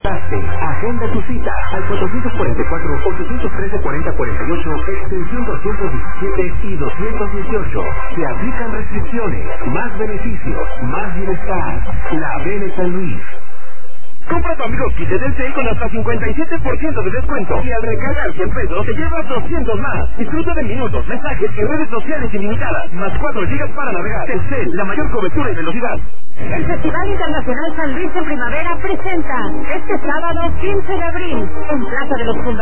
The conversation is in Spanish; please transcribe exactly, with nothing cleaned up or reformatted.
Agenda tu cita al cuatro cuatro cuatro, ocho uno tres, cuatro cero cuatro ocho, extensión doscientos diecisiete y doscientos dieciocho. Se aplican restricciones, más beneficios, más bienestar. La Avene San Luis. Compra tu amigo kit de Telcel con hasta cincuenta y siete por ciento de descuento. Y al recargar cien pesos te llevas doscientos más. Disfruta de minutos, mensajes y redes sociales ilimitadas. Más cuatro gigas para navegar. Telcel, la mayor cobertura y velocidad. El Festival Internacional San Luis en Primavera presenta este sábado quince de abril en Plaza de los Fundadores